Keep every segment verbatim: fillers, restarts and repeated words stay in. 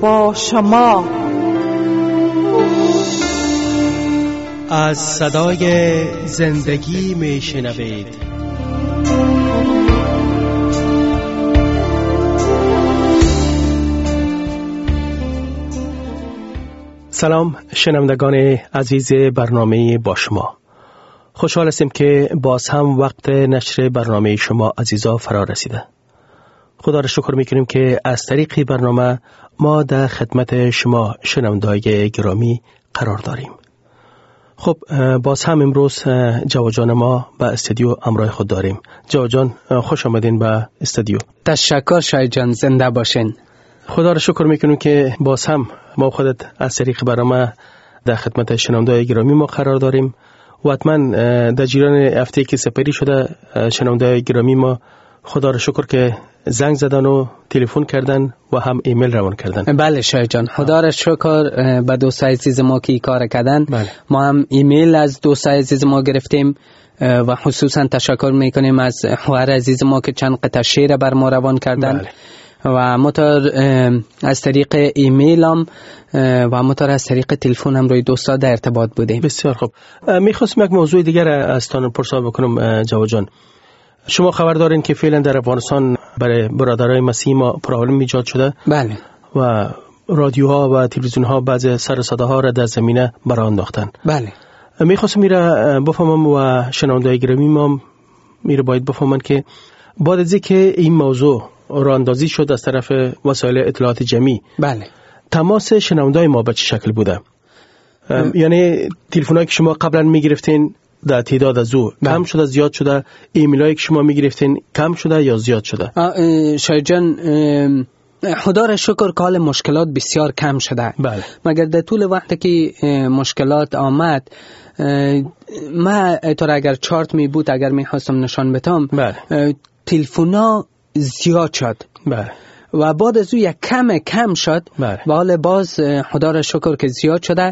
با شما. از صدای زندگی می شنوید. سلام شنوندگان عزیز برنامه با شما. خوشحال هستیم که باز هم وقت نشر برنامه شما عزیزا فرا رسیده. خدا را شکر میکنیم که از طریق برنامه ما در خدمت شما شنوندگان گرامی قرار داریم. خب باز هم امروز جواد جان ما به استودیو همراه خود داریم. جواد جان خوش آمدین به استودیو. تشکر شاید جان، زنده باشین. خدا را شکر میکنیم که باز هم ما خودت از طریق برنامه در خدمت شنوندگان گرامی ما قرار داریم و حتما در جریان هفته که سپری شده شنوندگان گرامی ما خدا را شکر که زنگ زدن و تلفن کردن و هم ایمیل روان کردن. بله شاید جان، خدا را شکر به دوستای عزیز ما که کار کردن. بله. ما هم ایمیل از دوستای عزیز ما گرفتیم و خصوصا تشکر میکنیم از خواهر عزیز ما که چند قطعه شعر بر ما روان کردن. بله. و مطور از طریق ایمیل هم و مطور از طریق تلفن هم روی دوستا در ارتباط بودیم. بسیار خوب. میخواستم یک موضوع دیگر از تان پرسا بکنم جواد جان. شما خبر دارین که فعلا در افغانستان برای برادرای مسیحی ما پرابلم ایجاد شده. بله. و رادیوها و تلویزیونها بعضی سر صداها را در زمینه برآ انداختن. بله. میخواستم میره بفهمم و شنوندگان گرامی ما میره باید بفهمن که بعد از اینکه این موضوع راه اندازی شد از طرف وسایل اطلاعات جمعی، بله، تماس شنوندگان ما به چه شکل بوده؟ یعنی تلفنایی که شما قبلا میگرفتین در تعداد از او کم شده زیاد شده؟ ایمیلایی که شما میگرفتین کم شده یا زیاد شده؟ شاید جان خدا را شکر که حال مشکلات بسیار کم شده. بله. مگر در طول وقتی که مشکلات آمد ما تو اگر چارت می بود اگر می خواستم نشان بدم، تلفونا زیاد شد. بله. و بعد از او یک کم کم شد. بله. و حال باز خدا را شکر که زیاد شده.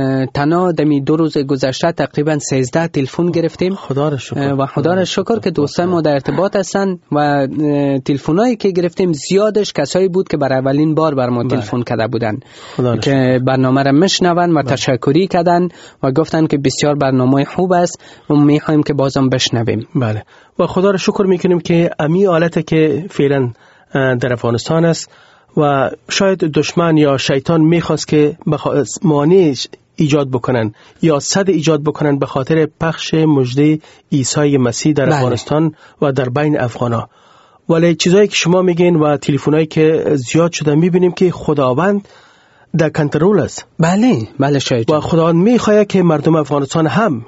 تنها دمی دو روز گذشته تقریبا سیزده تلفن گرفتیم. خدا را شکر. و خدا را شکر که دوستان ما در ارتباط هستند و تلفنایی که گرفتیم زیادش کسایی بود که برای اولین بار بر ما تلفن کرده بودند که برنامه را میشنون و تشکری کردن و گفتن که بسیار برنامه خوب است و میخوایم که بازم بشنویم. بله. و خدا را شکر میکنیم که امی حالت که فعلا در افغانستان است و شاید دشمن یا شیطان میخواست که مانع ایجاد بکنن یا صد ایجاد بکنن به خاطر پخش مژده عیسی مسیح در بله. افغانستان و در بین افغانا. ولی چیزایی که شما میگین و تلفنایی که زیاد شده میبینیم که خداوند در کنترل است. بله بله شاید. و خداوند میخواد که مردم افغانستان هم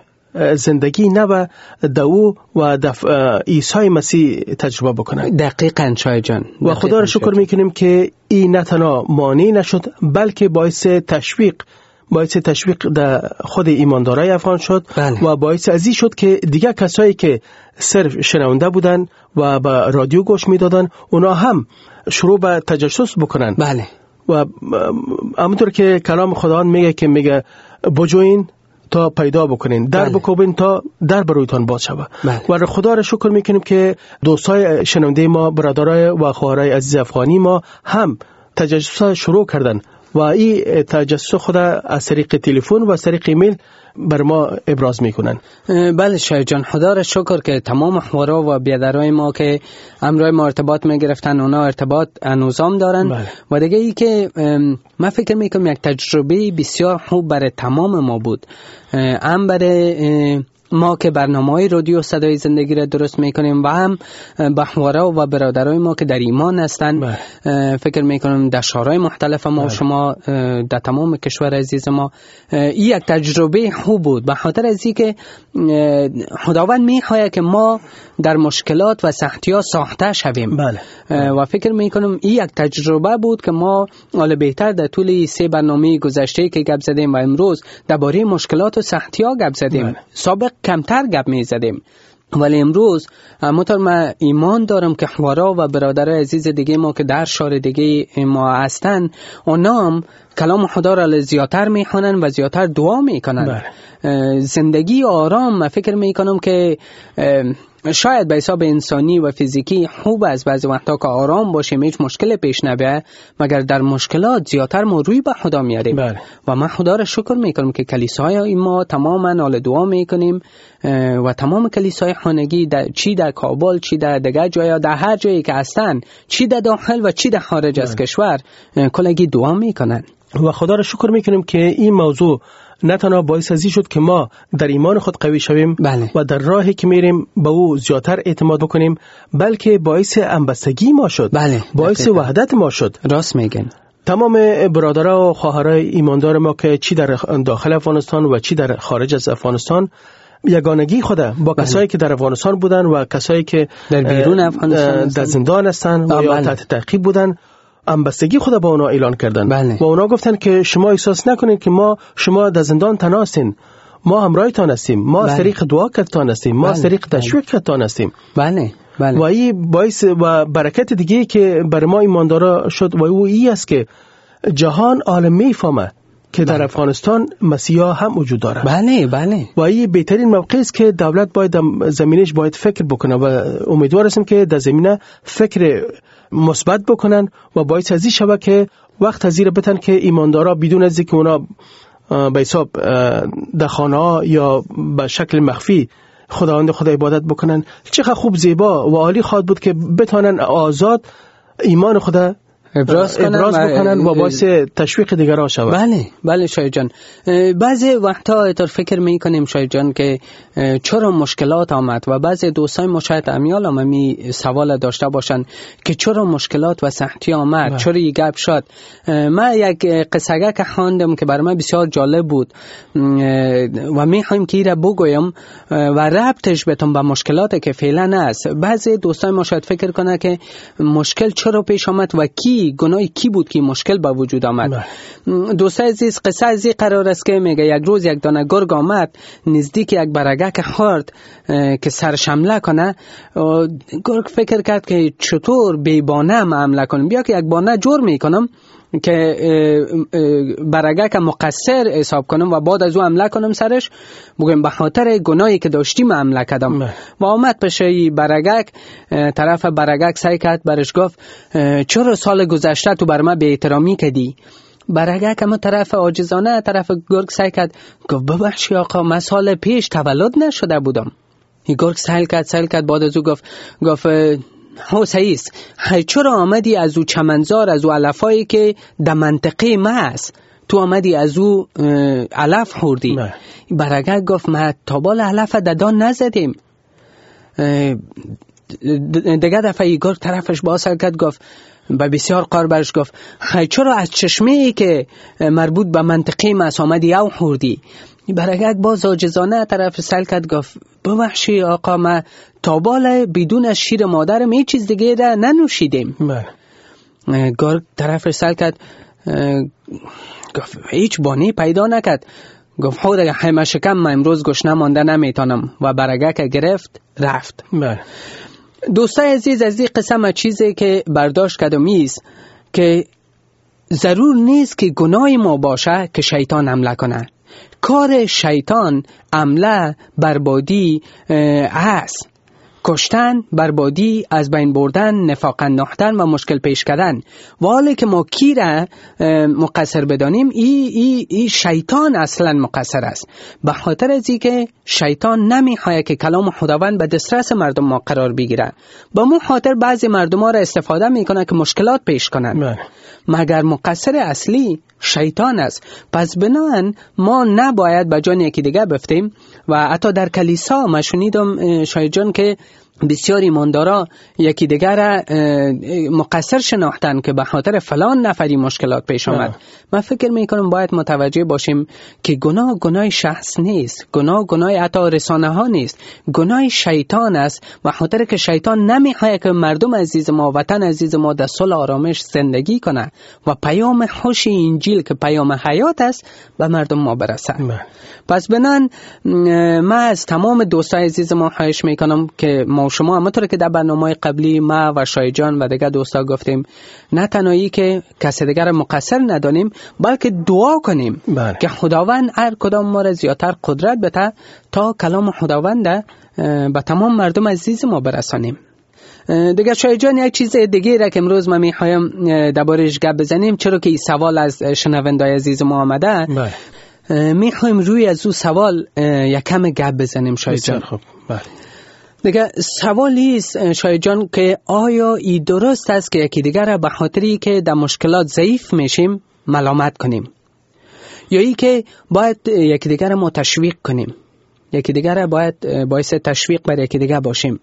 زندگی نو دو و دف... عیسی مسیح تجربه بکنن. دقیقاً شاید جان. و خدا را شکر میکنیم که این نه تنها مانع نشد بلکه باعث تشویق باعث تشویق در خود ایماندارای افغان شد. بله. و باعث ازی شد که دیگه کسایی که صرف شنونده بودن و به رادیو گوش میدادن اونا هم شروع به تجسس بکنن. بله. و همونطور که کلام خداوند میگه که میگه بجوین تا پیدا بکنین، در بله. بکوبین تا در برویتان باز شود. بله. و خدا را شکر میکنیم که دوستای شنونده ما، برادرای و خواهرای عزیز افغانی ما هم تجسس شروع کردن و این تجسس خدا از طریق تلفن و از طریق ایمیل بر ما ابراز میکنن. بله شاید جان، خدا را شکر که تمام خورا و بیادرای ما که همراه ما ارتباط میگرفتن اونا ارتباط انوزام دارن. بله. و دیگه ای که من فکر میکنم یک تجربه بسیار خوب برای تمام ما بود، هم برای ما که برنامه‌های رادیو صدای زندگی را درست میکنیم و هم بخوارا و برادرای ما که در ایمان هستند. فکر میکنم در شهرهای مختلف ما و شما در تمام کشور عزیز ما این یک تجربه خوب بود به خاطر از اینکه خداوند میخواهد که ما در مشکلات و سختی‌ها ساخته شویم. بله. و فکر میکنم این یک تجربه بود که ما حالا بهتر در طول سه برنامه گذشته که گپ زدیم و امروز درباره مشکلات و سختی‌ها گپ زدیم. بله. سابق کمتر گپ می زدیم ولی امروز همونطور من ایمان دارم که خورا و برادر عزیز دیگه ما که در شهر دیگه ما هستن اونا هم کلام خدا را زیادتر میخوانن و زیادتر دعا میکنن. زندگی آرام من فکر میکنم که شاید به حساب انسانی و فیزیکی خوب است بعضی وقتا که آرام باشیم، هیچ مشکل پیش نیاد، مگر در مشکلات زیادتر ما روی به خدا میاریم. بله. و من خدا را شکر میکنم که کلیساهای ما تماما نال دعا میکنیم و تمام کلیسای خانگی در چی در کابل، چی در دیگر جایا، در هر جایی که هستن، چی در داخل و چی در خارج از کشور، کلگی دعا میکنن. و خدا را شکر میکنیم که این موضوع نه تنها باعث ازی شد که ما در ایمان خود قوی شویم، بله. و در راهی که میریم به او زیادتر اعتماد بکنیم، بلکه باعث همبستگی ما شد، بله. باعث وحدت ما شد. راست میگن. تمام برادرها و خواهرای ایماندار ما که چی در داخل افغانستان و چی در خارج از افغانستان یگانگی خدا با بله. کسایی که در افغانستان بودن و کسایی که در بیرون افغانستان در زندان هستن و یا تحت تعقیب بودن، همبستگی خدا با اونا اعلان کردن. بله. و اونا گفتن که شما احساس نکنید که ما شما در زندان تنها هستین، ما همراهتان هستیم، ما بله. از طریق دعا کردتان هستیم، ما بله. از طریق تشویق کردتان هستیم. بله. بله. و این باعث و برکت دیگه که برای ما ایماندارا شد و او ای است که جهان عالم میفهمه که در بله. افغانستان مسیحا هم وجود داره. بله بله. و این بهترین موقع است که دولت باید زمینش باید فکر بکنه و امیدوار هستم که در زمینه فکر مثبت بکنن و باعث ازی شوه که وقت ازیر بتن که ایماندارا بدون از اینکه اونا به حساب در خانه‌ها یا به شکل مخفی خداوند خدا عبادت بکنن، چقدر خوب زیبا و عالی خواهد بود که بتانن آزاد ایمان خدا ابراز کنن, ابراز بکنن و باعث تشویق دیگرها شود. بله بله شاید جان، بعضی وقتا اتر فکر میکنیم شاید جان که چرا مشکلات آمد و بعضی دوستای ما شاید امیال هم می سوال داشته باشن که چرا مشکلات و سختی آمد، چرا این گپ شد. من یک قصه که خواندم که برای من بسیار جالب بود و میخوایم که ایره بگویم و ربطش بتون به مشکلاتی که فعلا است. بعضی دوستای ما شاید فکر کنه که مشکل چرا پیش آمد و کی گناه کی بود که مشکل به وجود آمد. دوست عزیز، قصه ازی قرار است که میگه یک روز یک دانه گرگ آمد نزدیک یک برگک خورد که سرش حمله کنه. گرگ فکر کرد که چطور بی بانه حمله کنم، بیا که یک بانه جور میکنم که برگک مقصر حساب کنم و بعد از او حمله کنم سرش، بگم به خاطر گناهی که داشتیم حمله کردم. و آمد پیش برگک، طرف برگک سعی کرد برش گفت چرا سال گذشته تو بر من بی احترامی کردی؟ برگک اما طرف عاجزانه طرف گرگ سعی کرد، گفت ببخشی آقا من سال پیش تولد نشده بودم. این گرگ سعی کرد سعی کرد بعد از او گفت گفت هو سعیست، چرا آمدی از او چمنزار، از او علفایی که در منطقه ما است تو آمدی از او علف خوردی؟ برگک گفت ما تا بال علف ددان نزدیم. دیگه دفعه ای گرگ طرفش باسر کرد گفت با بسیار قار برش گفت چرا از چشمه ای که مربوط به منطقه ما است آمدی او خوردی؟ برگک باز عاجزانه طرف سل کرد گفت ببخشی آقا ما تا بال بدون از شیر مادرم هیچ چیز دیگه را ننوشیدیم. گرگ طرف سل کرد گفت هیچ بانی پیدا نکرد. گفت خود همه شکم من امروز گشنه مانده نمیتونم و برگک گرفت رفت. دوستای عزیز، از این قسم چیزی که برداشت کردم ایست که ضرور نیست که گناه ما باشه که شیطان حمله کنه. کار شیطان حمله بربادی هست، کشتن، بربادی، از بین بردن، نفاق انداختن و مشکل پیش کردن. و حالی که ما کی را مقصر بدانیم، ای, ای, ای شیطان اصلا مقصر است، به خاطر از این که شیطان نمیخواد که کلام خداوند به دسترس مردم ما قرار بگیره. با مو خاطر بعضی مردم ها را استفاده میکنه که مشکلات پیش کنن، مگر مقصر اصلی شیطان است. پس بنابراین ما نباید به جان یکی دیگه بفتیم. و حتی در کلیسا ما شنیدم شاید جان که بسیار ایماندارا یکی دیگر را مقصر شناختن که به خاطر فلان نفری مشکلات پیش آمد. من فکر میکنم باید متوجه باشیم که گناه گناه شخص نیست، گناه گناه حتی رسانه ها نیست، گناه شیطان است. به خاطر که شیطان نمیخواد که مردم عزیز ما، وطن عزیز ما در صلح و آرامش زندگی کنه و پیام خوش انجیل که پیام حیات است به مردم ما برسه. پس بنان من از تمام دوستای عزیز ما خواهش میکنم که و شما همونطور که در برنامه قبلی ما و شایجان و دیگر دوستا گفتیم، نه تنهایی که کسی دیگر مقصر ندانیم بلکه دعا کنیم بله. که خداوند هر کدام ما را زیادتر قدرت بده تا کلام خداوند به تمام مردم عزیز ما برسانیم. دیگه شایجان یک چیز دیگه را که امروز ما میخوایم دربارش گپ بزنیم، چرا که این سوال از شنوندای عزیز ما آمده، میخوایم روی از او سوال یک کم گپ بزنیم شایجان. خب بله. دیگه سوالی است شایجان که آیا این درست است که یکی دیگر را به خاطری که در مشکلات ضعیف میشیم ملامت کنیم، یا ای که باید یکی دیگر ما تشویق کنیم، یکی دیگر را باید باعث تشویق بر یکی دیگر باشیم؟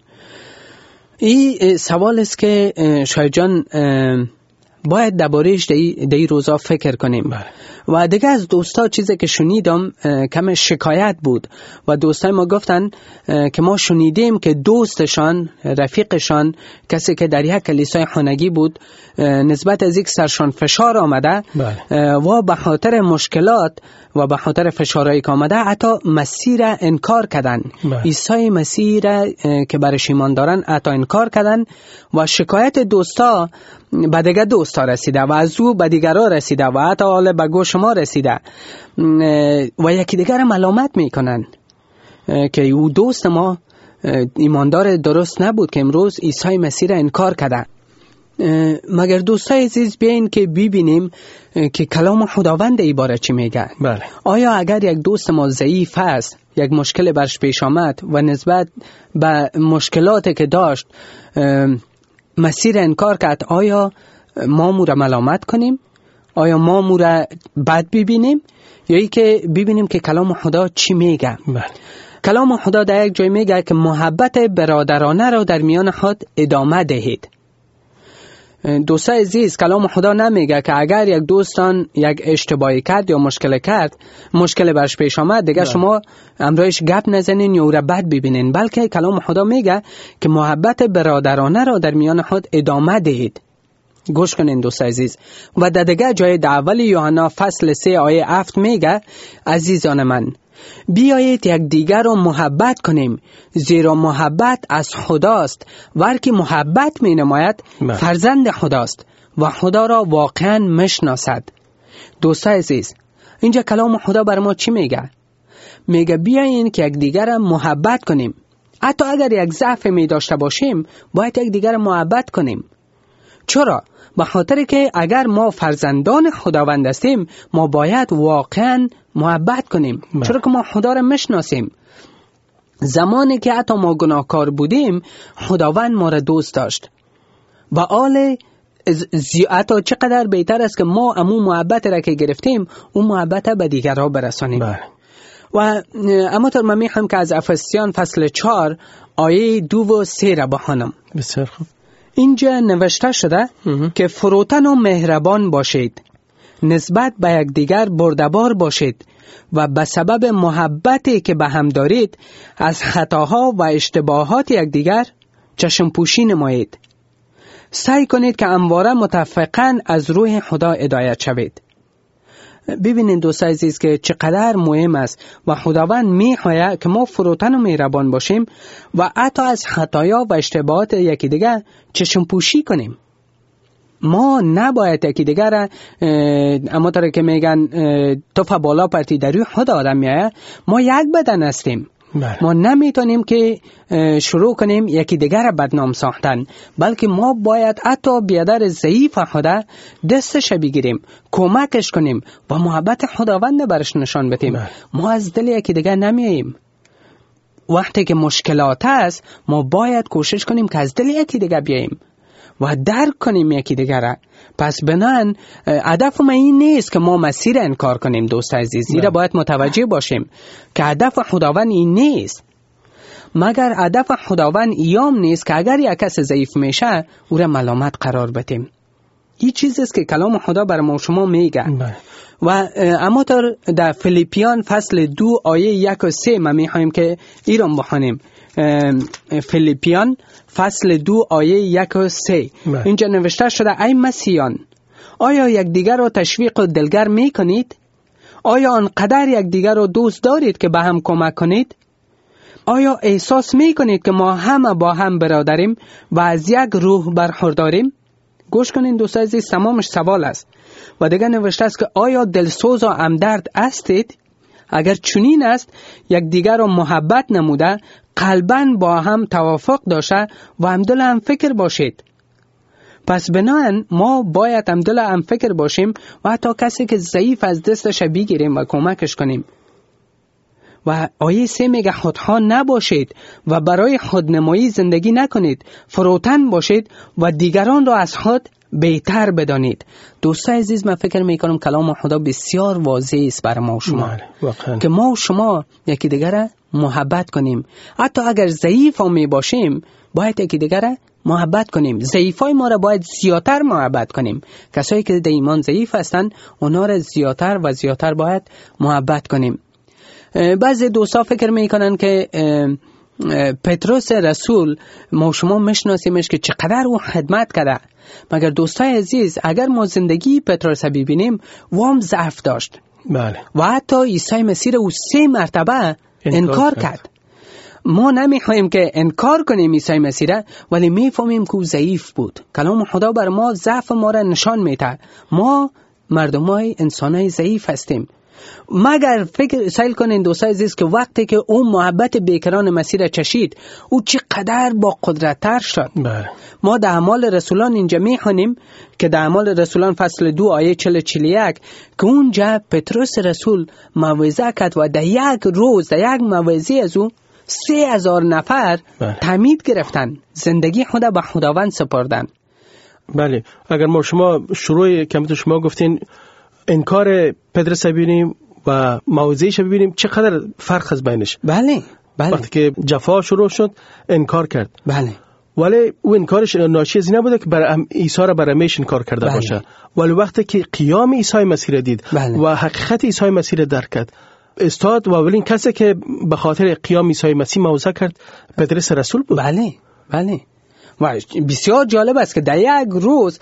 این سوال است که شایجان باید درباره‌اش دی روزا فکر کنیم. و دیگه از دوستا چیزی که شنیدم کم شکایت بود و دوستای ما گفتن که ما شنیدیم که دوستشان، رفیقشان، کسی که در یک کلیسای خانگی بود، نسبت از یک سرشان فشار آمده و به خاطر مشکلات و به خاطر فشارهایی که آمده حتی مسیح را انکار کردن. عیسی مسیح را که برش ایمان دارن حتی انکار کردن و شکایت دوستا به دیگر دوستا رسیده و از او به دیگرها رسیده و حتی حالا به گوش ما رسیده و یکی دیگر ملامت میکنن که او دوست ما ایماندار درست نبود که امروز عیسی مسیح را انکار کرده. مگر دوستای عزیز بیاین که ببینیم که کلام خداوند عبارت چی میگه. بله. آیا اگر یک دوست ما ضعیف است، یک مشکل برش پیش آمد و نسبت به مشکلاتی که داشت مسیر انکار کرد، آیا ما مو را ملامت کنیم؟ آیا ما مو را بد ببینیم؟ یا ای که ببینیم که کلام خدا چی میگه؟ بله. کلام خدا در یک جای میگه که محبت برادرانه را در میان خود ادامه دهید. دوستای عزیز، کلام خدا نمیگه که اگر یک دوستان یک اشتباهی کرد یا مشکل کرد، مشکل برش پیش آمد، دیگه شما امروز گپ نزنین یا او را بد ببینین، بلکه کلام خدا میگه که محبت برادرانه را در میان خود ادامه دهید. گوش کنین دوستای عزیز. و در دیگه جای در اول یوحنا فصل سه آیه هفت میگه عزیزان من، بیایید یک دیگر را محبت کنیم، زیرا محبت از خداست و هر کی محبت می نماید فرزند خداست و خدا را واقعا مشناسد. دوستای عزیز، اینجا کلام خدا بر ما چی میگه؟ میگه بیایید که یک دیگر را محبت کنیم. حتی اگر یک ضعف می داشته باشیم باید یک دیگر را محبت کنیم. چرا؟ به خاطر که اگر ما فرزندان خداوند هستیم ما باید واقعا محبت کنیم. چرا که ما خدا را میشناسیم. زمانی که حتی ما گناهکار بودیم خداوند ما را دوست داشت و حال حتی چقدر بهتر است که ما امو محبت را که گرفتیم اون محبت به دیگرها برسانیم. بله. و اما طور من میخوام که از افسیان فصل چهار آیه دو و سه را بخوانم. بسیار خوب. اینجا نوشته شده که فروتن و مهربان باشید، نسبت به یک دیگر بردبار باشید و به سبب محبتی که به هم دارید از خطاها و اشتباهات یک دیگر چشم پوشی نمایید. سعی کنید که همواره متفقاً از روح خدا هدایت شوید. ببینید دوستای عزیز که چقدر مهم است و خداوند میخواهد که ما فروتن و مهربان باشیم و حتی از خطایا و اشتباهات یکی دیگر چشم پوشی کنیم. ما نباید یکی دیگر را اما طور که میگن توف بالا پرتی در روی خود آدم میآید. ما یک بدن هستیم. بله. ما نمیتونیم که شروع کنیم یکی دیگر را بدنام ساختن، بلکه ما باید حتی بیادر ضعیف خدا دستش بگیریم، کمکش کنیم و محبت خداوند برش نشان بدیم. بله. ما از دل یکی دیگر نمیاییم. وقتی که مشکلات است ما باید کوشش کنیم که از دل یکی دیگر بیاییم و درک کنیم یکی دیگر را. پس بنان هدف ما این نیست که ما مسیر انکار کنیم. دوست عزیز، زیرا باید متوجه باشیم که هدف خداوند این نیست، مگر هدف خداوند ایام نیست که اگر یک کس ضعیف میشه او را ملامت قرار بدیم. این چیزی است که کلام خدا بر ما شما میگه. و اما در فیلیپیان فصل دو آیه یک و سه ما میخوایم که ایران بخوانیم. فیلیپیان فصل دو آیه یک و سه اینجا نوشته شده ای مسیحیان، آیا یک دیگر را تشویق و دلگر می کنید؟ آیا آنقدر یک دیگر را دوست دارید که به هم کمک کنید؟ آیا احساس میکنید که ما همه با هم برادریم و از یک روح برخورداریم؟ گوش کنین دوستان عزیز، تمامش سوال است. و دیگه نوشته است که آیا دلسوز و همدرد هستید؟ اگر چنین است، یک دیگر را محبت نموده، قلباً با هم توافق داشته و همدل هم فکر باشید. پس بناهن ما باید همدل هم فکر باشیم و حتی کسی که ضعیف از دستش بگیریم و کمکش کنیم. و آیه سه میگه خودخواه نباشید و برای خودنمایی زندگی نکنید، فروتن باشید و دیگران را از خود بهتر بدانید. دوستان عزیز، من فکر میکنم کلام خدا بسیار واضح است برای ما و شما که ما و شما یکی دیگر را محبت کنیم. حتی اگر ضعیف هم می باشیم باید یکی دیگر را محبت کنیم. ضعیفای ما را باید زیادتر محبت کنیم. کسایی که در ایمان ضعیف هستند اونا را زیادتر و زیادتر باید محبت کنیم. بعضی دوستا فکر میکنن که پتروس رسول ما شما میشناسیمش که چقدر او خدمت کرده، مگر دوستای عزیز اگر ما زندگی پتروس ببینیم و هم ضعف داشت. بله. و حتی عیسی مسیح او سه مرتبه انکار, انکار کرد. کرد. ما نمیخوایم که انکار کنیم عیسی مسیح را، ولی میفهمیم که او ضعیف بود. کلام خدا بر ما ضعف ما را نشان میده. ما مردمای انسانای ضعیف هستیم. مگر فکر سیل کنین دوستای عزیز که وقتی که اون محبت بیکران مسیح را چشید او چقدر با قدرت تر شد. بله. ما در اعمال رسولان اینجا میخوانیم که در اعمال رسولان فصل دو آیه چهل چهل و یک که اونجا پتروس رسول موعظه کرد و در یک روز در یک موعظه از او سه هزار نفر تعمید گرفتن، زندگی خود به خداوند سپردن. بله. اگر ما شما شروع کمیت شما گفتین انکار پتروس ببینیم و موعظه‌اش ببینیم چقدر فرق از بینش. بله بله. وقتی که جفا شروع شد انکار کرد. بله. ولی او انکارش ناشی از این نبوده که برای عیسی را برای میش انکار کرده بله. باشه، ولی وقتی که قیام عیسی مسیح را دید بله. و حقیقت عیسی مسیح را درک کرد استاد و اولین کسی که به خاطر قیام عیسی مسیح موعظه کرد پتروس رسول بود. بله بله. و بسیار جالب است که در یک روز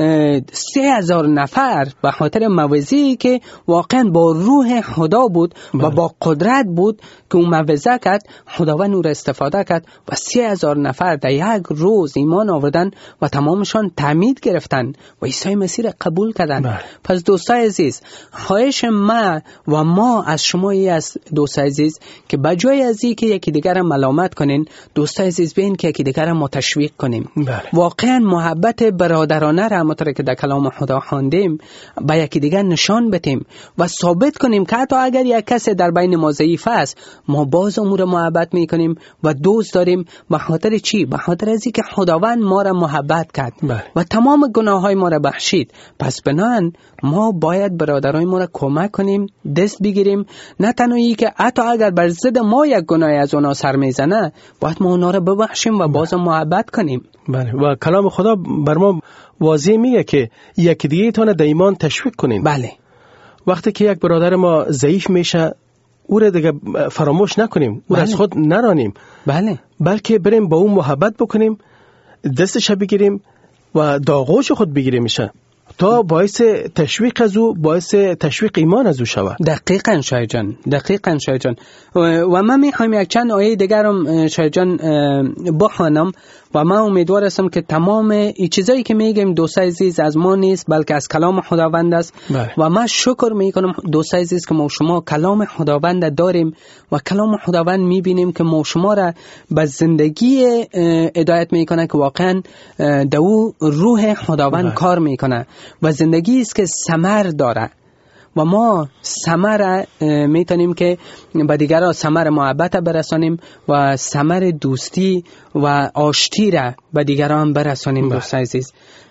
سه هزار نفر به خاطر موعظه‌ای که واقعا با روح خدا بود بله. و با قدرت بود که اون موعظه کرد، خداوند او را استفاده کرد و سه هزار نفر در یک روز ایمان آوردن و تمامشان تعمید گرفتن و عیسی مسیح را قبول کردن بله. پس دوستای عزیز، خواهش ما و ما از شما ای است دوستای عزیز که بجای از این که یکی دیگر را ملامت کنین، دوستای عزیز بین که یکی دیگر را متشویق کنین. بله. واقعا محبت برادرانه را همونطور که در کلام خدا خواندیم به یکی دیگر نشان بدیم و ثابت کنیم که حتی اگر یک کس در بین ما ضعیف است ما باز امور محبت میکنیم و دوست داریم. به خاطر چی؟ به خاطر از اینکه خداوند ما را محبت کرد بله. و تمام گناههای ما را بخشید. پس بنان ما باید برادرای ما را کمک کنیم، دست بگیریم، نه تنها ای که حتی اگر بر ضد ما یک گناهی از اونا سر میزنه باید ما اونا را ببخشیم و باز محبت کنیم. بله. و کلام خدا بر ما واضح میگه که یکی دیگه تونه در ایمان تشویق کنین. بله. وقتی که یک برادر ما ضعیف میشه او را دیگه فراموش نکنیم، او بله. را از خود نرانیم. بله. بلکه بریم با اون محبت بکنیم، دستش بگیریم و داغوش خود بگیریم میشه تا باعث تشویق از او، باعث تشویق ایمان از او شود. دقیقاً شاید جان، دقیقاً شاید جان. و من میخوایم یک چند آیه دیگرم شاید جان بخوانم و من امیدوار هستم که تمام این چیزایی که میگیم دوستای عزیز از ما نیست بلکه از کلام خداوند است بله. و من شکر میکنم دوستای عزیز که ما شما کلام خداوند داریم و کلام خداوند میبینیم که ما شما را به زندگی هدایت میکنه که واقعا در او روح خداوند بله. کار میکنه و زندگی است که ثمر داره و ما ثمر میتونیم که به دیگران ثمر محبت برسانیم و ثمر دوستی و آشتی را به دیگران برسانیم. دوستان عزیز،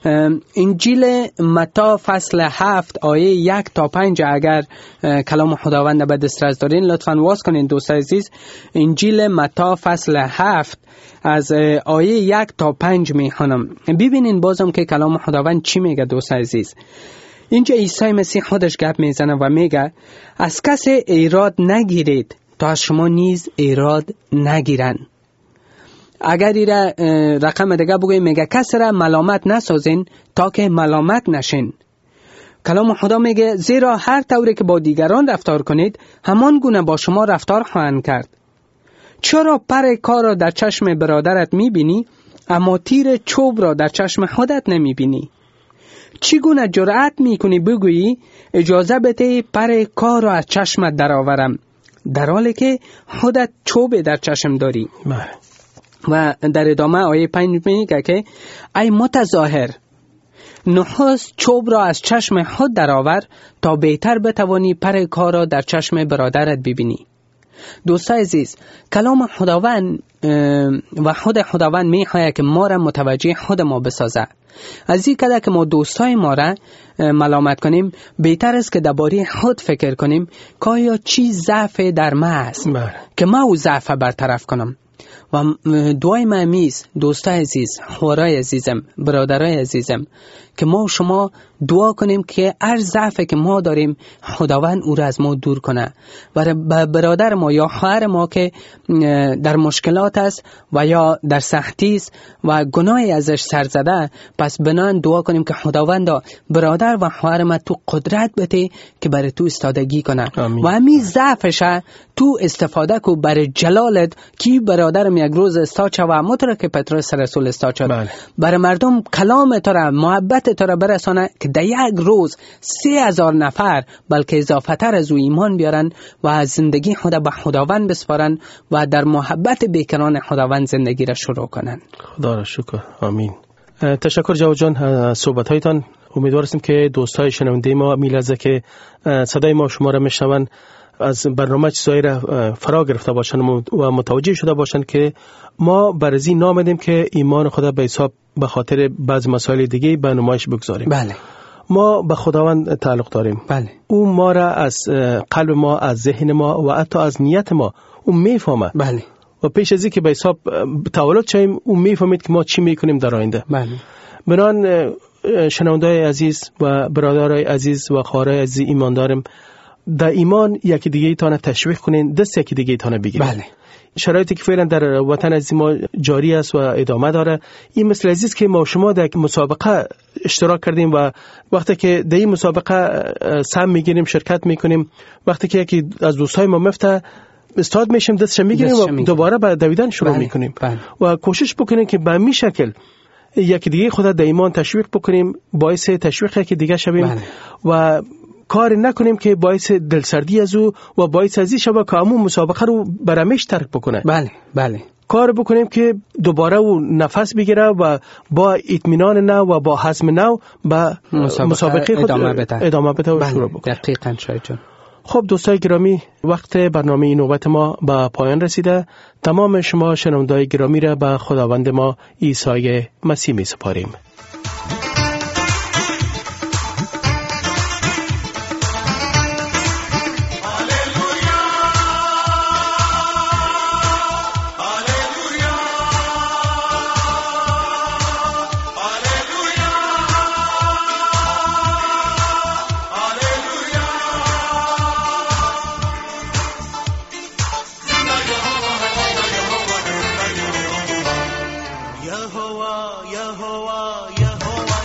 انجیل متی فصل هفت آیه یک تا پنج اگر کلام خداوند به دسترس دارین لطفاً واس کنین دوستان عزیز. انجیل متی فصل هفت از آیه یک تا پنج میخوانم. ببینین بازم که کلام خداوند چی میگه دوستان عزیز. اینجا عیسی مسیح خودش گپ میزنه و میگه از کسی ایراد نگیرید تا از شما نیز ایراد نگیرن. اگر ایره رقم دیگه بگویم میگه کسی را ملامت نسازین تا که ملامت نشین. کلام خدا میگه زیرا هر طوری که با دیگران رفتار کنید همان گونه با شما رفتار خواهند کرد. چرا پر کار را در چشم برادرت میبینی اما تیر چوب را در چشم خودت نمیبینی؟ چگونه جرأت میکنی بگویی اجازه بده پر کار را از چشمت درآورم در حالی که خودت چوب در چشم داری؟ بله. و در ادامه آیه پنج میگه که ای متظاهر، نخست چوب را از چشم خود درآور تا بهتر بتوانی پر کار را در چشم برادرت ببینی. دوستان عزیز، کلام خداوند و خود خداوند میخواهد که ما را متوجه خود ما بسازه. از این کده که ما دوستای ما را ملامت کنیم، بهتر است که درباره خود فکر کنیم که آیا چی ضعف در ما است که ما او ضعف برطرف کنم. و دعای من میز دوستای عزیز، خوارای عزیزم، برادرای عزیزم، که ما و شما دعا کنیم که هر ضعفی که ما داریم خداوند او را از ما دور کنه. و برادر ما یا خواهر ما که در مشکلات است و یا در سختی است و گناهی ازش سر زده، پس بنان دعا کنیم که خداوند برادر و خواهر ما تو قدرت بده که برای تو استادگی کنه. آمین. و همین ضعفش تو استفاده کو برای جلالت، کی برادرم یک روز استاد شد و همونطور که پتروس رسول استاد شد، برای مردم کلام تو را، محبت تو را برسانه که در یک روز سه هزار نفر بلکه اضافه تر از او ایمان بیارن و از زندگی خود به خداوند بسپارن و در محبت بیکران خداوند زندگی را شروع کنن. خدا را شکر. آمین. تشکر جواد جان، صحبت هایتان. امیدوار هستیم که دوستای شنونده ما میلرزه که صدای ما شما را میشنون از برنامه چیزایی را فرا گرفته باشن و متوجه شده باشن که ما برزی نامدیم که ایمان خدا به حساب به خاطر بعض مسائل دیگه به نمایش بگذاریم. بله. ما به خداوند تعلق داریم. بله. او ما را از قلب ما، از ذهن ما و حتی از نیت ما او میفهمه. بله. و پیش از اینکه به حساب تولد شویم او میفهمید که ما چی میکنیم در آینده. بله. بنان شنونده‌های عزیز و برادرای عزیز و خواهرای عزیز ایمان داریم، در ایمان یکی دیگه ایتانه تشویق کنین، دست یکی دیگه ایتانه بگیرین. بله. شرایطی که فعلا در وطن عزیز ما جاری است و ادامه داره، این مثل عزیز که ما شما در مسابقه اشتراک کردیم و وقتی که در این مسابقه سهم میگیریم، شرکت میکنیم، وقتی که یکی از دوستای ما مفته استاد میشیم، دستش میگیریم و دوباره به دویدن شروع بله. میکنیم. بله. و کوشش بکنیم که به همین شکل یکی دیگه خدا در ایمان تشویق بکنیم، باعث تشویق یکی دیگه شویم. بله. و کار نکنیم که باعث دلسردی از او و باعث ازی شبه که همون مسابقه رو برامش ترک بکنه. بله بله. کار بکنیم که دوباره او نفس بگیره و با اطمینان نو و با حزم نو به مسابقه, مسابقه خود ادامه بده, ادامه بده و بله. شروع بکنه. دقیقاً شاید جان. خب دوستای گرامی، وقت برنامه نوبت ما به پایان رسیده. تمام شما شنوندای گرامی را به خداوند ما عیسی مسیح می سپاریم. Yehovah, Yehovah, Yehovah.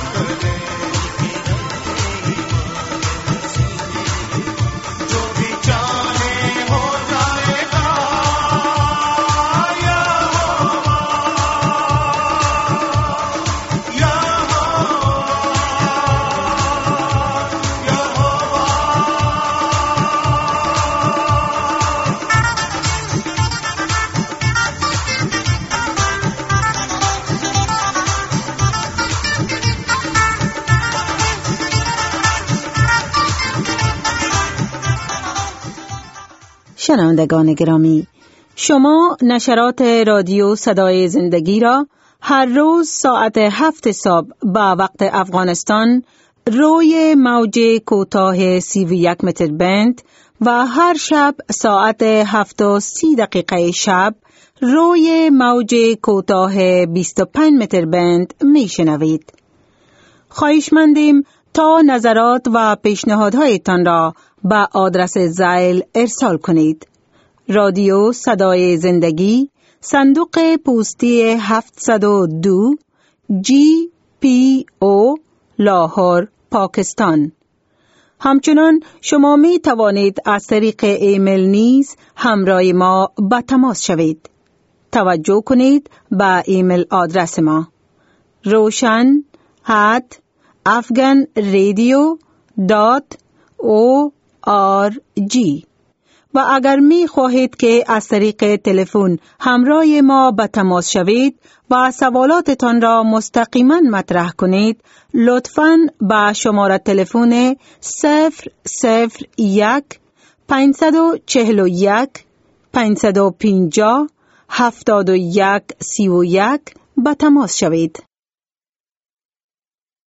شنوندگان گرامی، شما نشرات رادیو صدای زندگی را هر روز ساعت هفت صبح با وقت افغانستان روی موج کوتاه سی و یک متر بند و هر شب ساعت هفت و سی دقیقه شب روی موج کوتاه بیست و پنج متر بند می شنوید. خواهش مندیم تا نظرات و پیشنهادهایتان را به آدرس زائل ارسال کنید. رادیو صدای زندگی، صندوق پستی هفتصد و دو، جی پی او، لاهور، پاکستان. همچنان شما می توانید از طریق ایمیل نیز همراه ما به تماس شوید. توجه کنید به ایمیل آدرس ما: روشن ات افغان رادیو دات او آر جی. و اگر می خواهید که از طریق تلفن همراه ما به تماس شوید و سوالاتتان را مستقیما مطرح کنید، لطفاً با شماره تلفن صفر صفر یک پنجصد و چهل و یک پنجصد و پنجاه هفتاد و یک سی و یک به تماس شوید.